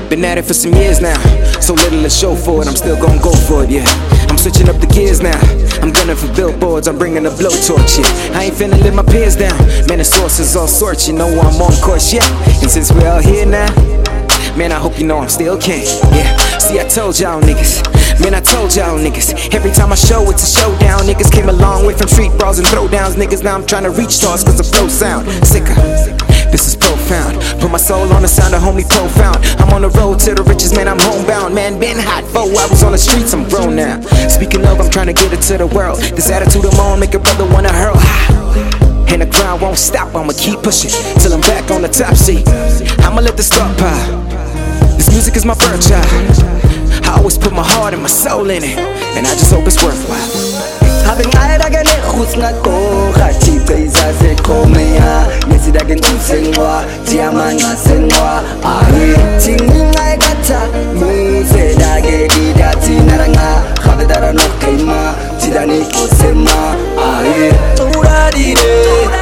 Been at it for some years now, so little to show for it, I'm still gon' go for it, yeah. I'm switching up the gears now, I'm gunning for billboards, I'm bringing a blowtorch, yeah. I ain't finna let my peers down, man, the source is all sorts, you know I'm on course, yeah. And since we're all here now, man, I hope you know I'm still king, yeah. See, I told y'all niggas, man, I told y'all niggas, every time I show, it's a showdown. Niggas came a long way from street brawls and throwdowns. Niggas, now I'm trying to reach stars cause the flow sound sicker. This is profound. Put my soul on the sound of homie profound. I'm on the road to the riches, man, I'm homebound. Man, been hot, 4 hours on the streets, I'm grown now. Speaking of, I'm trying to get it to the world. This attitude I'm on, make a brother wanna hurl. And the grind won't stop, I'ma keep pushing till I'm back on the top seat. I'ma let the star pop. This music is my birthright. I always put my heart and my soul in it, and I just hope it's worthwhile. Habengayadagane khusngako khathi peizaze khomea nesidagen kusengwa diamanga sengwa aye tingai kata musedage didati naranga khabedara no kaima tidani kusema aye turadire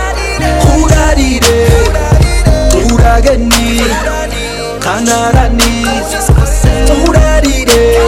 turagani kanarani turadire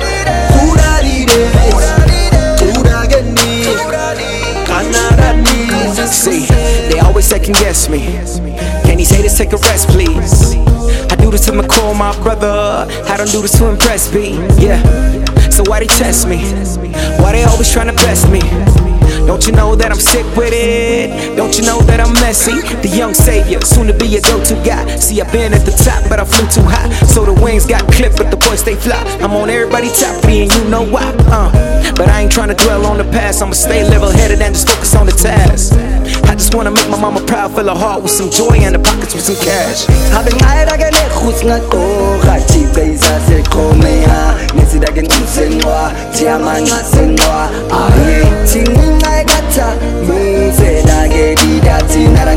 See, they always second guess me. Can these haters take a rest, please? I do this to my core, my brother. I don't do this to impress me, yeah. So why they test me? Why they always trying to best me? Don't you know that I'm sick with it? Don't you know that I'm messy? The young savior, soon to be a go-to guy. See, I've been at the top, but I flew too high, so the wings got clipped, but the boys stay fly. I'm on everybody's top 3 and you know why, But I ain't trying to dwell on the past. I'ma stay level-headed and just focus on the task. I just wanna make my mama proud, fill her heart with some joy and the pockets with some cash. Habengayadagane khusngako khathi peizaze khomea nesidagen kusengwa diamanga sengwa aye tingai kata musedage didati naranga